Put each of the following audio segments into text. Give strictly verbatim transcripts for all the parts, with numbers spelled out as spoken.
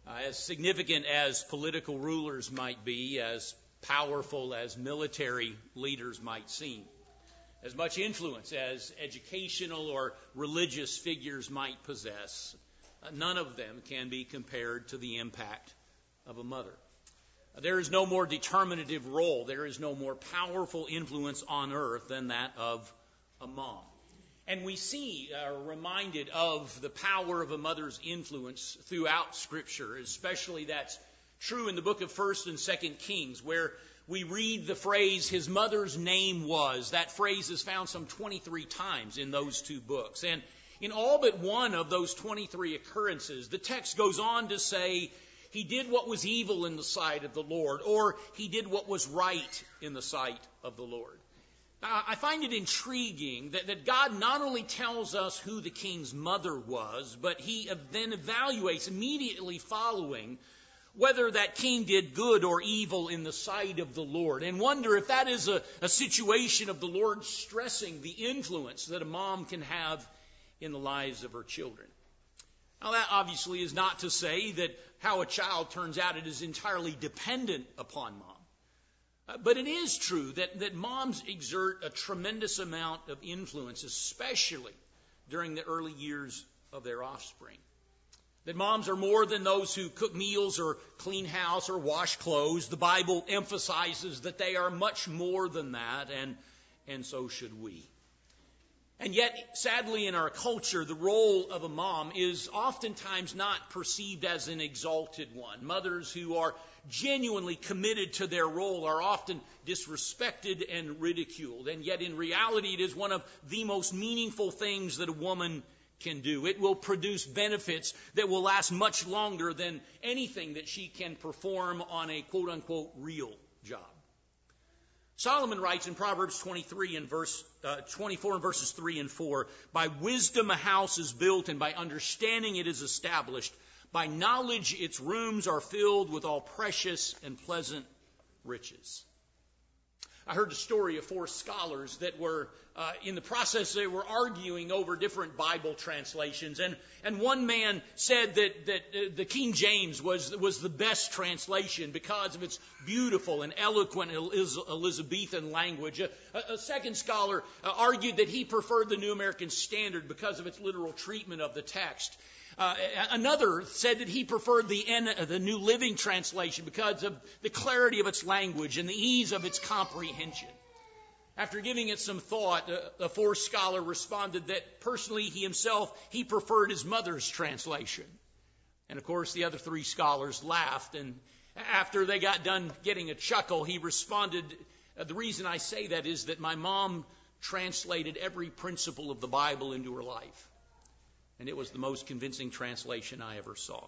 Uh, as significant as political rulers might be, as powerful as military leaders might seem, as much influence as educational or religious figures might possess, uh, none of them can be compared to the impact of a mother. Uh, there is no more determinative role, there is no more powerful influence on earth than that of a mom. And we see, are uh, reminded of the power of a mother's influence throughout Scripture. Especially that's true in the book of First and Second Kings, where we read the phrase, his mother's name was. That phrase is found some twenty-three times in those two books. And in all but one of those twenty-three occurrences, the text goes on to say, he did what was evil in the sight of the Lord, or he did what was right in the sight of the Lord. Now, I find it intriguing that, that God not only tells us who the king's mother was, but he then evaluates immediately following whether that king did good or evil in the sight of the Lord. And wonder if that is a, a situation of the Lord stressing the influence that a mom can have in the lives of her children. Now, that obviously is not to say that how a child turns out it is entirely dependent upon mom. Uh, but it is true that, that moms exert a tremendous amount of influence, especially during the early years of their offspring. That moms are more than those who cook meals or clean house or wash clothes. The Bible emphasizes that they are much more than that, and, and so should we. And yet, sadly, in our culture, the role of a mom is oftentimes not perceived as an exalted one. Mothers who are genuinely committed to their role are often disrespected and ridiculed. And yet, in reality, it is one of the most meaningful things that a woman can do. It will produce benefits that will last much longer than anything that she can perform on a quote-unquote real job. Solomon writes in Proverbs twenty-three and verse uh, twenty-four and verses three and four, by wisdom a house is built, and by understanding it is established. By knowledge its rooms are filled with all precious and pleasant riches. I heard the story of four scholars that were uh, in the process, they were arguing over different Bible translations. And, and one man said that, that uh, the King James was, was the best translation because of its beautiful and eloquent Elizabethan language. A, a second scholar uh, argued that he preferred the New American Standard because of its literal treatment of the text. Uh, another said that he preferred the, the New Living Translation because of the clarity of its language and the ease of its comprehension. After giving it some thought, the fourth scholar responded that personally he himself, he preferred his mother's translation. And of course the other three scholars laughed, and after they got done getting a chuckle, he responded, the reason I say that is that my mom translated every principle of the Bible into her life. And it was the most convincing translation I ever saw.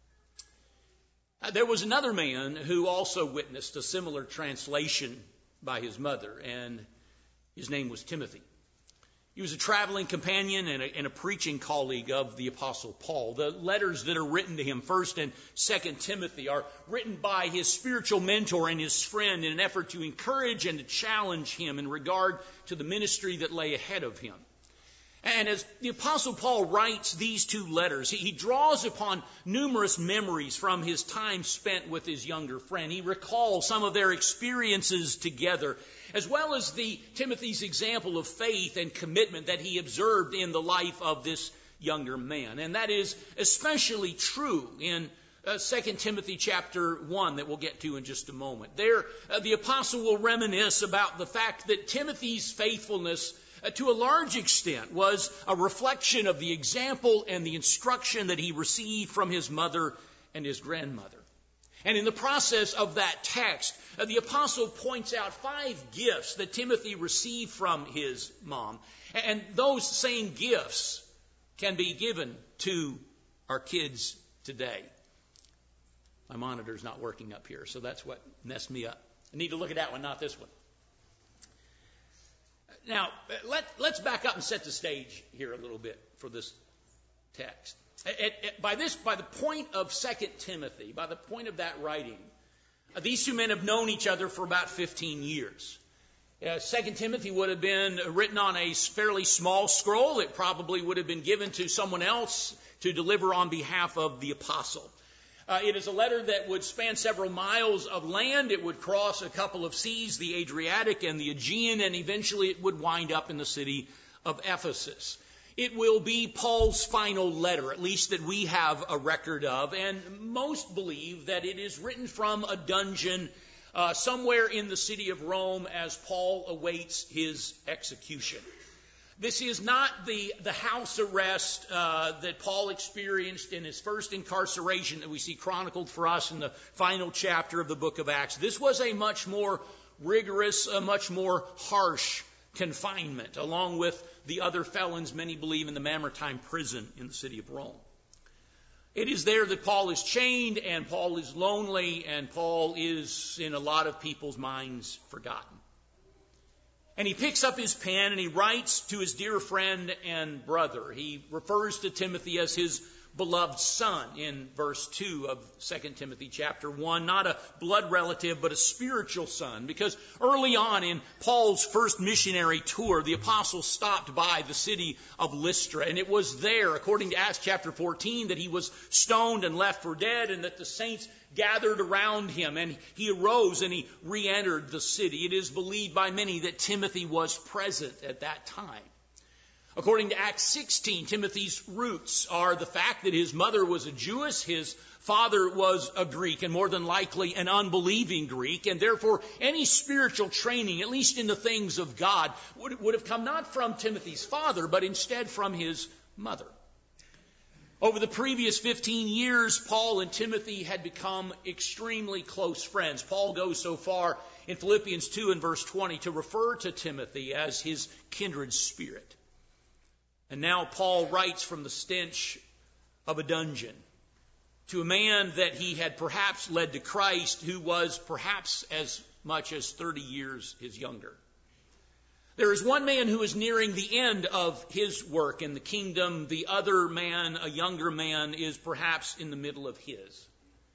Uh, there was another man who also witnessed a similar translation by his mother, and his name was Timothy. He was a traveling companion and a, and a preaching colleague of the Apostle Paul. The letters that are written to him, First and Second Timothy, are written by his spiritual mentor and his friend in an effort to encourage and to challenge him in regard to the ministry that lay ahead of him. And as the Apostle Paul writes these two letters, he draws upon numerous memories from his time spent with his younger friend. He recalls some of their experiences together, as well as the Timothy's example of faith and commitment that he observed in the life of this younger man. And that is especially true in uh, Second Timothy chapter one that we'll get to in just a moment. There, uh, the apostle will reminisce about the fact that Timothy's faithfulness Uh, to a large extent was a reflection of the example and the instruction that he received from his mother and his grandmother. And in the process of that text, uh, the apostle points out five gifts that Timothy received from his mom. And those same gifts can be given to our kids today. My monitor's not working up here, so that's what messed me up. I need to look at that one, not this one. Now, let, let's back up and set the stage here a little bit for this text. At, at, by this, by the point of Second Timothy, by the point of that writing, uh, these two men have known each other for about fifteen years. Uh, Second Timothy would have been written on a fairly small scroll. It probably would have been given to someone else to deliver on behalf of the apostle. Uh, it is a letter that would span several miles of land. It would cross a couple of seas, the Adriatic and the Aegean, and eventually it would wind up in the city of Ephesus. It will be Paul's final letter, at least that we have a record of, and most believe that it is written from a dungeon uh, somewhere in the city of Rome as Paul awaits his execution. This is not the, the house arrest uh, that Paul experienced in his first incarceration that we see chronicled for us in the final chapter of the book of Acts. This was a much more rigorous, a much more harsh confinement, along with the other felons many believe in the Mamertine prison in the city of Rome. It is there that Paul is chained, and Paul is lonely, and Paul is, in a lot of people's minds, forgotten. And he picks up his pen and he writes to his dear friend and brother. He refers to Timothy as his beloved son in verse two of Second Timothy chapter one. Not a blood relative, but a spiritual son. Because early on in Paul's first missionary tour, the apostles stopped by the city of Lystra. And it was there, according to Acts chapter fourteen, that he was stoned and left for dead, and that the saints gathered around him, and he arose and he re-entered the city. It is believed by many that Timothy was present at that time. According to Acts sixteen, Timothy's roots are the fact that his mother was a Jewess, his father was a Greek, and more than likely an unbelieving Greek, and therefore any spiritual training, at least in the things of God, would, would have come not from Timothy's father, but instead from his mother. Over the previous fifteen years, Paul and Timothy had become extremely close friends. Paul goes so far in Philippians two and verse twenty to refer to Timothy as his kindred spirit. And now Paul writes from the stench of a dungeon to a man that he had perhaps led to Christ, who was perhaps as much as thirty years his younger. There is one man who is nearing the end of his work in the kingdom. The other man, a younger man, is perhaps in the middle of his.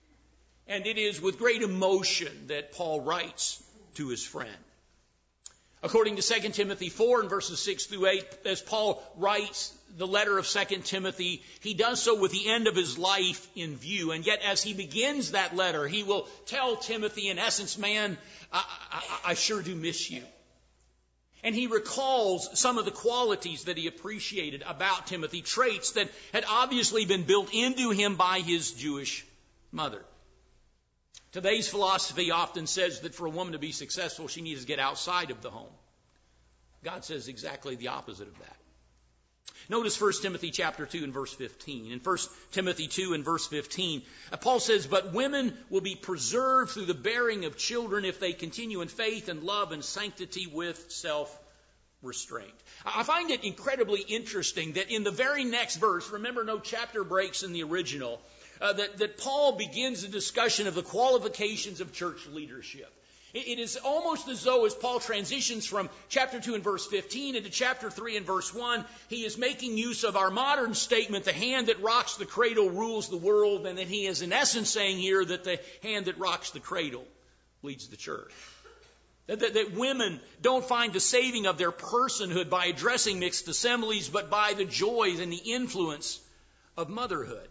And it is with great emotion that Paul writes to his friend. According to Second Timothy four and verses six through eight, as Paul writes the letter of Second Timothy, he does so with the end of his life in view. And yet as he begins that letter, he will tell Timothy, in essence, man, I, I, I sure do miss you. And he recalls some of the qualities that he appreciated about Timothy, traits that had obviously been built into him by his Jewish mother. Today's philosophy often says that for a woman to be successful, she needs to get outside of the home. God says exactly the opposite of that. Notice First Timothy chapter two and verse fifteen. In First Timothy two and verse fifteen, Paul says, "But women will be preserved through the bearing of children if they continue in faith and love and sanctity with self-restraint." I find it incredibly interesting that in the very next verse, remember no chapter breaks in the original, uh, that, that Paul begins a discussion of the qualifications of church leadership. It is almost as though as Paul transitions from chapter two and verse fifteen into chapter three and verse one, he is making use of our modern statement, the hand that rocks the cradle rules the world, and that he is in essence saying here that the hand that rocks the cradle leads the church. That, that, that women don't find the saving of their personhood by addressing mixed assemblies, but by the joys and the influence of motherhood.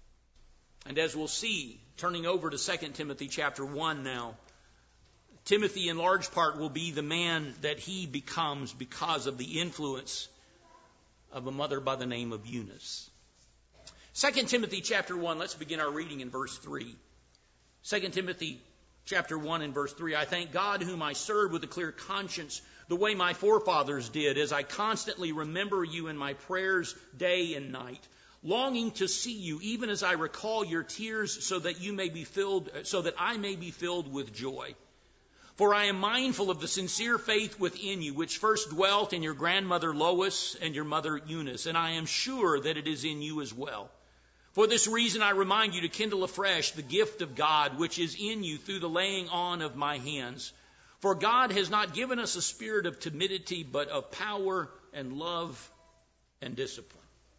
And as we'll see, turning over to Second Timothy chapter one now, Timothy, in large part, will be the man that he becomes because of the influence of a mother by the name of Eunice. Second Timothy chapter one, let's begin our reading in verse three. Second Timothy chapter one and verse three, "I thank God whom I serve with a clear conscience, the way my forefathers did, as I constantly remember you in my prayers day and night, longing to see you, even as I recall your tears, so that you may be filled, so that I may be filled with joy. For I am mindful of the sincere faith within you, which first dwelt in your grandmother Lois and your mother Eunice, and I am sure that it is in you as well. For this reason I remind you to kindle afresh the gift of God, which is in you through the laying on of my hands. For God has not given us a spirit of timidity, but of power and love and discipline."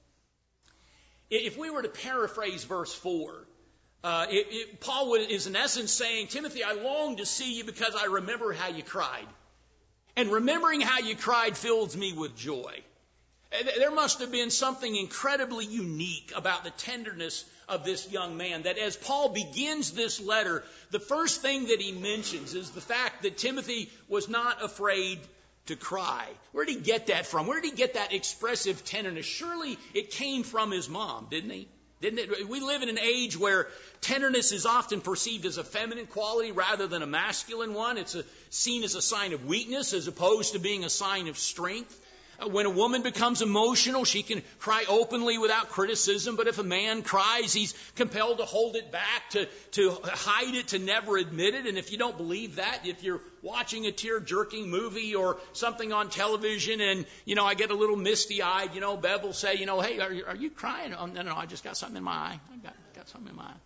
If we were to paraphrase verse four, Uh, it, it, Paul is in essence saying, Timothy, I long to see you because I remember how you cried. And remembering how you cried fills me with joy. There must have been something incredibly unique about the tenderness of this young man, that as Paul begins this letter, the first thing that he mentions is the fact that Timothy was not afraid to cry. Where did he get that from? Where did he get that expressive tenderness? Surely it came from his mom, didn't he? Didn't it? We live in an age where tenderness is often perceived as a feminine quality rather than a masculine one. It's a, seen as a sign of weakness as opposed to being a sign of strength. Uh, when a woman becomes emotional, she can cry openly without criticism. But if a man cries, he's compelled to hold it back, to, to hide it, to never admit it. And if you don't believe that, if you're watching a tear-jerking movie or something on television and, you know, I get a little misty-eyed, you know, Bev will say, you know, hey, are you, are you crying? Oh, no, no, I just got something in my eye. I got, got something in my eye.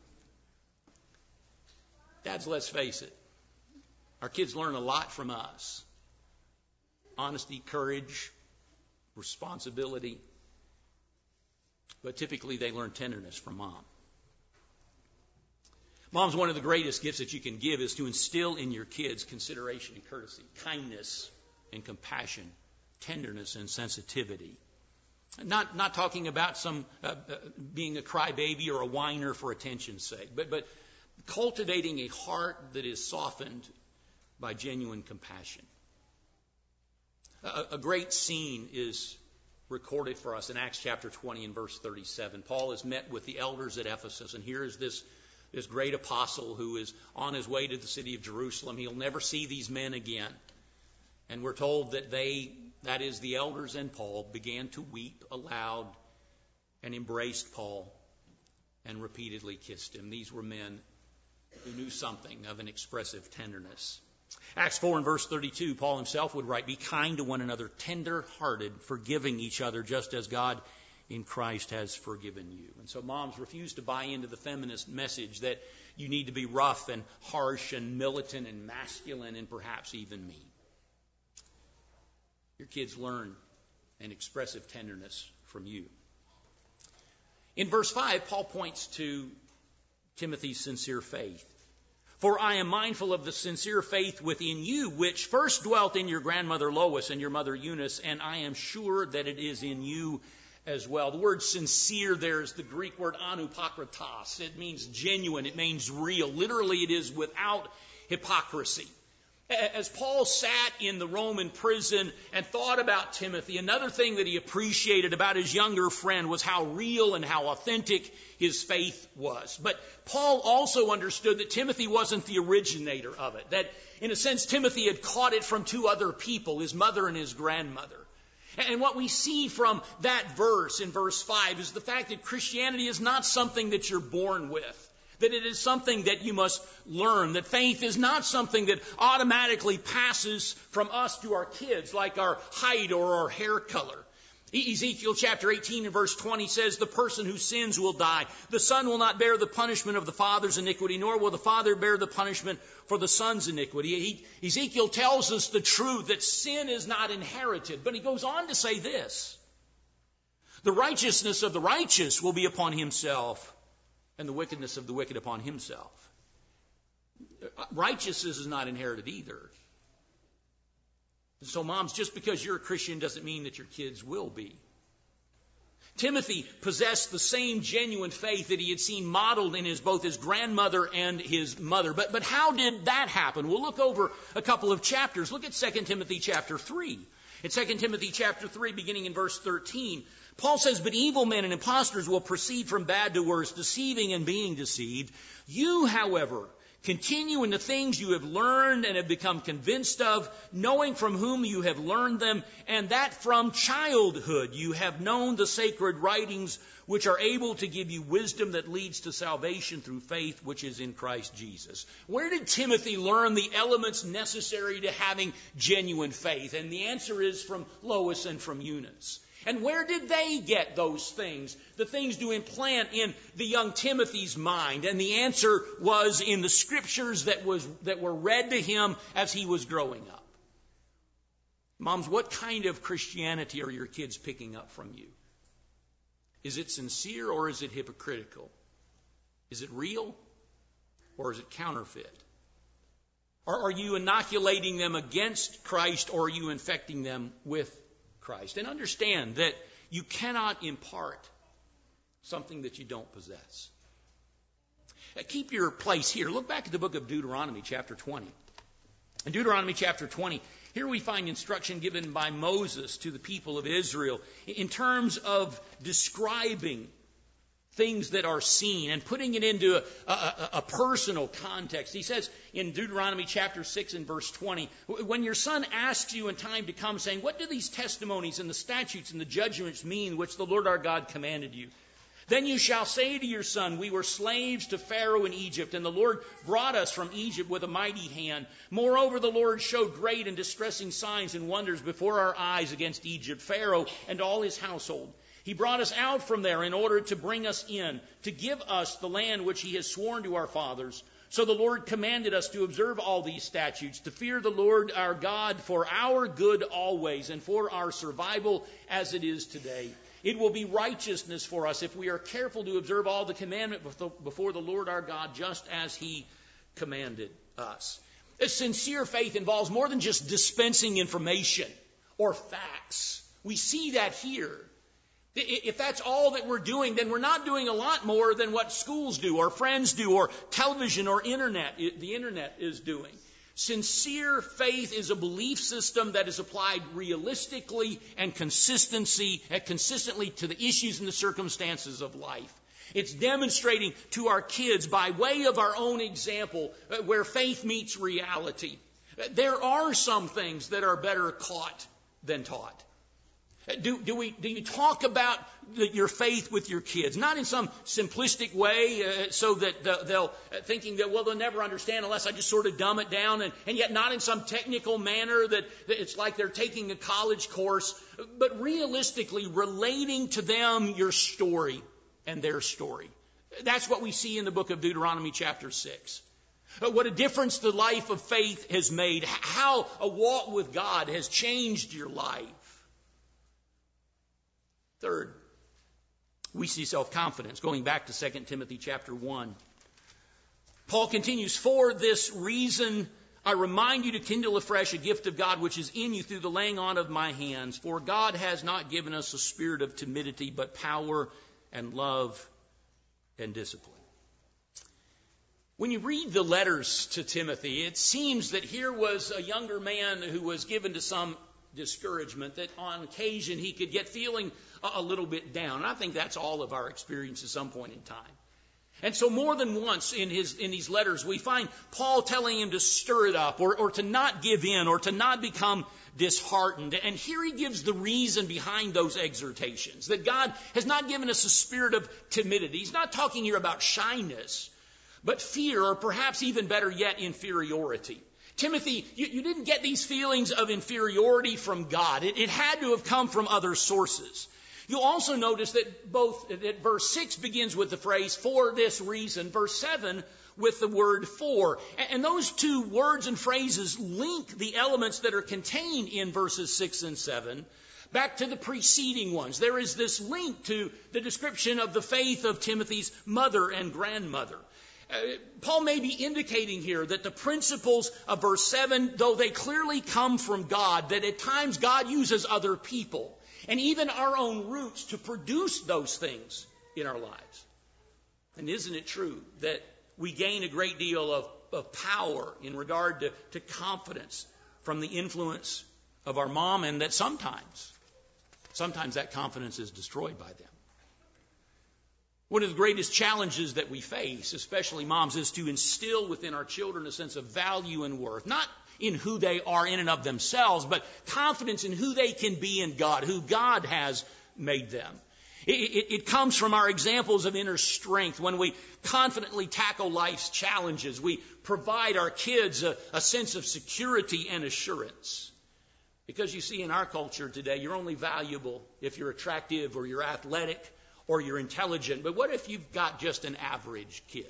Dads, let's face it. Our kids learn a lot from us. Honesty, courage, responsibility. But typically they learn tenderness from mom. Mom's one of the greatest gifts that you can give is to instill in your kids consideration and courtesy, kindness and compassion, tenderness and sensitivity. Not not talking about some uh, uh, being a crybaby or a whiner for attention's sake, but but cultivating a heart that is softened by genuine compassion. A, a great scene is recorded for us in Acts chapter twenty and verse thirty-seven. Paul is met with the elders at Ephesus, and here is this, this great apostle who is on his way to the city of Jerusalem. He'll never see these men again. And we're told that they, that is the elders and Paul, began to weep aloud and embraced Paul and repeatedly kissed him. These were men who knew something of an expressive tenderness. Acts four and verse thirty-two, Paul himself would write, be kind to one another, tender-hearted, forgiving each other, just as God in Christ has forgiven you. And so moms refuse to buy into the feminist message that you need to be rough and harsh and militant and masculine and perhaps even mean. Your kids learn an expressive tenderness from you. In verse five, Paul points to Timothy's sincere faith. For I am mindful of the sincere faith within you, which first dwelt in your grandmother Lois and your mother Eunice, and I am sure that it is in you as well. The word sincere there is the Greek word anupokritos. It means genuine. It means real. Literally, it is without hypocrisy. As Paul sat in the Roman prison and thought about Timothy, another thing that he appreciated about his younger friend was how real and how authentic his faith was. But Paul also understood that Timothy wasn't the originator of it, that in a sense Timothy had caught it from two other people, his mother and his grandmother. And what we see from that verse in verse five is the fact that Christianity is not something that you're born with. That it is something that you must learn. That faith is not something that automatically passes from us to our kids like our height or our hair color. Ezekiel chapter eighteen and verse twenty says, the person who sins will die. The son will not bear the punishment of the father's iniquity, nor will the father bear the punishment for the son's iniquity. He, Ezekiel tells us the truth that sin is not inherited. But he goes on to say this. The righteousness of the righteous will be upon himself, and the wickedness of the wicked upon himself. Righteousness is not inherited either. So moms, just because you're a Christian doesn't mean that your kids will be. Timothy possessed the same genuine faith that he had seen modeled in his both his grandmother and his mother. But, but how did that happen? We'll look over a couple of chapters. Look at Second Timothy chapter three. In Second Timothy chapter three, beginning in verse thirteen, Paul says, but evil men and impostors will proceed from bad to worse, deceiving and being deceived. You, however, continue in the things you have learned and have become convinced of, knowing from whom you have learned them, and that from childhood you have known the sacred writings, which are able to give you wisdom that leads to salvation through faith, which is in Christ Jesus. Where did Timothy learn the elements necessary to having genuine faith? And the answer is from Lois and from Eunice. And where did they get those things? The things to implant in the young Timothy's mind. And the answer was in the scriptures that was that were read to him as he was growing up. Moms, what kind of Christianity are your kids picking up from you? Is it sincere or is it hypocritical? Is it real or is it counterfeit? Or are you inoculating them against Christ or are you infecting them with Christ? And understand that you cannot impart something that you don't possess. Keep your place here. Look back at the book of Deuteronomy, chapter twenty. In Deuteronomy chapter twenty, here we find instruction given by Moses to the people of Israel in terms of describing things that are seen and putting it into a, a, a personal context. He says in Deuteronomy chapter six and verse twenty, when your son asks you in time to come, saying, what do these testimonies and the statutes and the judgments mean which the Lord our God commanded you? Then you shall say to your son, we were slaves to Pharaoh in Egypt, and the Lord brought us from Egypt with a mighty hand. Moreover, the Lord showed great and distressing signs and wonders before our eyes against Egypt, Pharaoh and all his household. He brought us out from there in order to bring us in, to give us the land which he has sworn to our fathers. So the Lord commanded us to observe all these statutes, to fear the Lord our God for our good always, and for our survival as it is today. It will be righteousness for us if we are careful to observe all the commandment before the Lord our God, just as he commanded us. A sincere faith involves more than just dispensing information or facts. We see that here. If that's all that we're doing, then we're not doing a lot more than what schools do, or friends do, or television or internet, the internet is doing. Sincere faith is a belief system that is applied realistically and consistency, consistently to the issues and the circumstances of life. It's demonstrating to our kids by way of our own example where faith meets reality. There are some things that are better caught than taught. Do, do we do you talk about the, your faith with your kids? Not in some simplistic way uh, so that the, they'll uh, thinking that, well, they'll never understand unless I just sort of dumb it down, and, and yet not in some technical manner that, that it's like they're taking a college course, but realistically relating to them your story and their story. That's what we see in the book of Deuteronomy chapter six. Uh, what a difference the life of faith has made, how a walk with God has changed your life. Third, we see self-confidence. Going back to Second Timothy chapter one. Paul continues, for this reason I remind you to kindle afresh a gift of God which is in you through the laying on of my hands. For God has not given us a spirit of timidity, but power and love and discipline. When you read the letters to Timothy, it seems that here was a younger man who was given to some discouragement, that on occasion he could get feeling a little bit down. And I think that's all of our experience at some point in time. And so more than once in his in these letters, we find Paul telling him to stir it up, or, or to not give in, or to not become disheartened. And here he gives the reason behind those exhortations, that God has not given us a spirit of timidity. He's not talking here about shyness, but fear, or perhaps even better yet, inferiority. Timothy, you, you didn't get these feelings of inferiority from God. It, it had to have come from other sources. You'll also notice that both that verse six begins with the phrase, for this reason, verse seven with the word for. And, and those two words and phrases link the elements that are contained in verses six and seven back to the preceding ones. There is this link to the description of the faith of Timothy's mother and grandmother. Uh, Paul may be indicating here that the principles of verse seven, though they clearly come from God, that at times God uses other people and even our own roots to produce those things in our lives. And isn't it true that we gain a great deal of, of power in regard to, to confidence from the influence of our mom, and that sometimes, sometimes that confidence is destroyed by them? One of the greatest challenges that we face, especially moms, is to instill within our children a sense of value and worth, not in who they are in and of themselves, but confidence in who they can be in God, who God has made them. It, it, it comes from our examples of inner strength when we confidently tackle life's challenges. We provide our kids a, a sense of security and assurance. Because you see, in our culture today, you're only valuable if you're attractive or you're athletic or you're intelligent. But what if you've got just an average kid?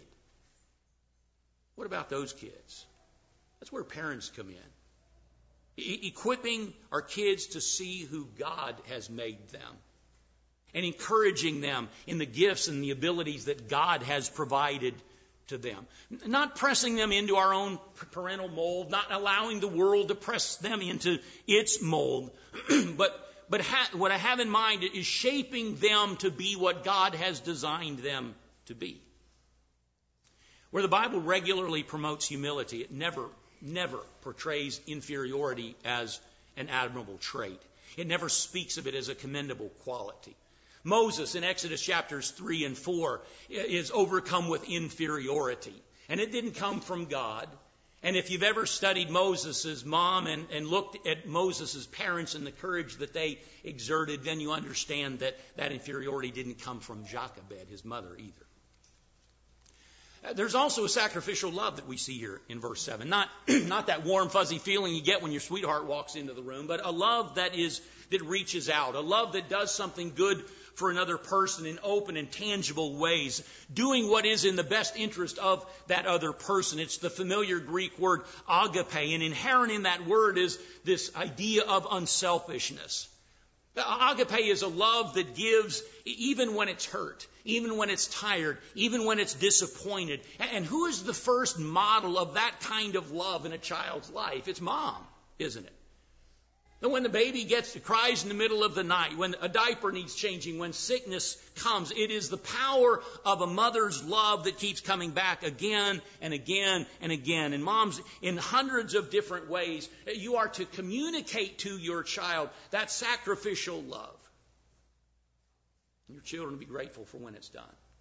What about those kids? That's where parents come in. E- equipping our kids to see who God has made them, and encouraging them in the gifts and the abilities that God has provided to them. Not pressing them into our own parental mold, not allowing the world to press them into its mold, but But ha- what I have in mind is shaping them to be what God has designed them to be. Where the Bible regularly promotes humility, it never, never portrays inferiority as an admirable trait. It never speaks of it as a commendable quality. Moses in Exodus chapters three and four is overcome with inferiority. And it didn't come from God. And if you've ever studied Moses' mom and, and looked at Moses' parents and the courage that they exerted, then you understand that that inferiority didn't come from Jochebed, his mother, either. There's also a sacrificial love that we see here in verse seven. Not, not that warm, fuzzy feeling you get when your sweetheart walks into the room, but a love that is that reaches out, a love that does something good for another person in open and tangible ways, doing what is in the best interest of that other person. It's the familiar Greek word agape, and inherent in that word is this idea of unselfishness. Agape is a love that gives even when it's hurt, even when it's tired, even when it's disappointed. And who is the first model of that kind of love in a child's life? It's mom, isn't it? And when the baby gets cries in the middle of the night, when a diaper needs changing, when sickness comes, it is the power of a mother's love that keeps coming back again and again and again. And moms, in hundreds of different ways, you are to communicate to your child that sacrificial love. And your children will be grateful for when it's done.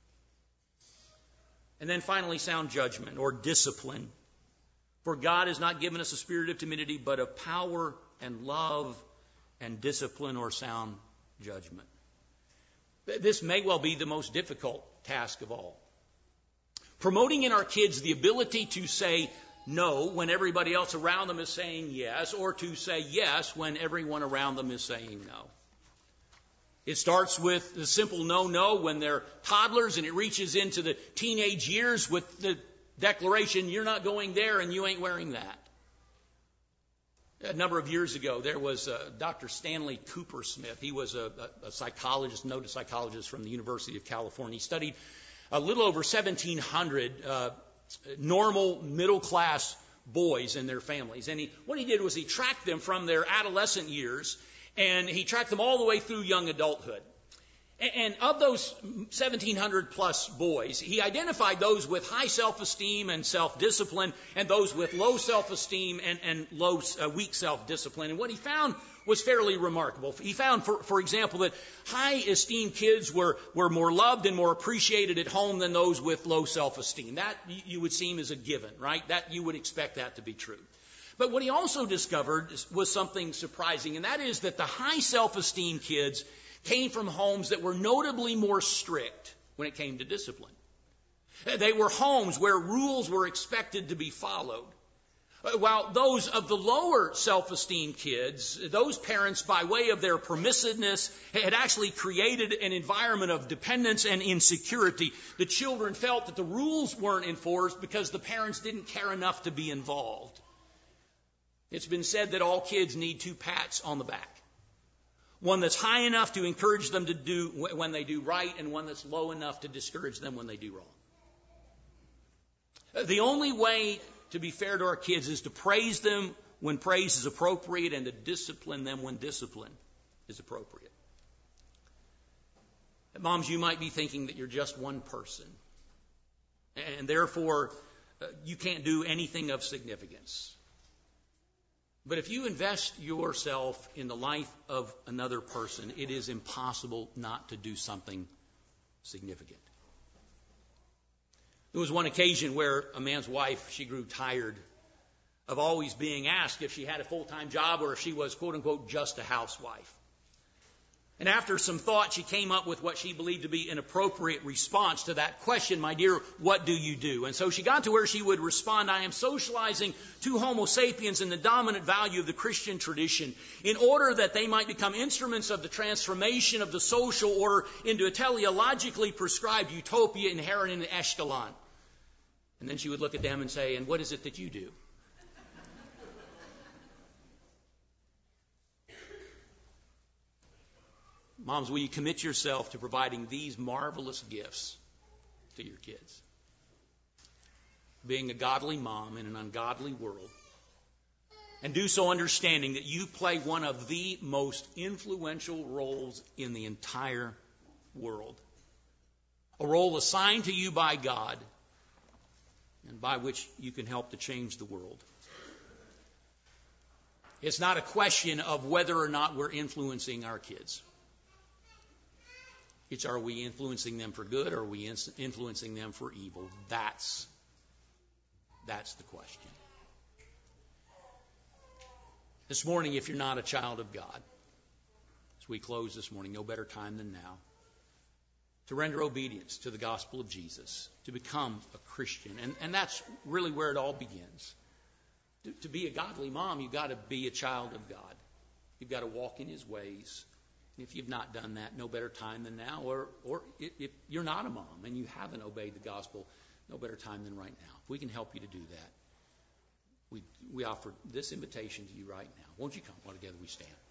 And then finally, sound judgment or discipline. For God has not given us a spirit of timidity, but of power and love and discipline or sound judgment. This may well be the most difficult task of all. Promoting in our kids the ability to say no when everybody else around them is saying yes, or to say yes when everyone around them is saying no. It starts with the simple no, no when they're toddlers, and it reaches into the teenage years with the declaration, you're not going there and you ain't wearing that. A number of years ago, there was uh, Doctor Stanley Cooper Smith. He was a, a, a psychologist, noted psychologist from the University of California. He studied a little over seventeen hundred uh, normal middle-class boys and their families. And he, what he did was he tracked them from their adolescent years, and he tracked them all the way through young adulthood. And of those seventeen hundred plus boys, he identified those with high self-esteem and self-discipline and those with low self-esteem and, and low, uh, weak self-discipline. And what he found was fairly remarkable. He found, for, for example, that high-esteem kids were, were more loved and more appreciated at home than those with low self-esteem. That, you would seem, is a given, right? That you would expect that to be true. But what he also discovered was something surprising, and that is that the high self-esteem kids came from homes that were notably more strict when it came to discipline. They were homes where rules were expected to be followed. While those of the lower self-esteem kids, those parents, by way of their permissiveness, had actually created an environment of dependence and insecurity. The children felt that the rules weren't enforced because the parents didn't care enough to be involved. It's been said that all kids need two pats on the back. One that's high enough to encourage them to do when they do right, and one that's low enough to discourage them when they do wrong. The only way to be fair to our kids is to praise them when praise is appropriate and to discipline them when discipline is appropriate. Moms, you might be thinking that you're just one person, and therefore you can't do anything of significance. But if you invest yourself in the life of another person, it is impossible not to do something significant. There was one occasion where a man's wife, she grew tired of always being asked if she had a full-time job or if she was, quote unquote, just a housewife. And after some thought, she came up with what she believed to be an appropriate response to that question, my dear, what do you do? And so she got to where she would respond, I am socializing to Homo sapiens in the dominant value of the Christian tradition in order that they might become instruments of the transformation of the social order into a teleologically prescribed utopia inherent in the Ashkelon. And then she would look at them and say, and what is it that you do? Moms, will you commit yourself to providing these marvelous gifts to your kids? Being a godly mom in an ungodly world. And do so understanding that you play one of the most influential roles in the entire world. A role assigned to you by God and by which you can help to change the world. It's not a question of whether or not we're influencing our kids. It's, are we influencing them for good, or are we influencing them for evil? That's, that's the question. This morning, if you're not a child of God, as we close this morning, no better time than now to render obedience to the gospel of Jesus, to become a Christian. And, and that's really where it all begins. To, to be a godly mom, you've got to be a child of God. You've got to walk in his ways. And if you've not done that, no better time than now. Or, or if you're not a mom and you haven't obeyed the gospel, no better time than right now. If we can help you to do that, we, we offer this invitation to you right now. Won't you come while together we stand?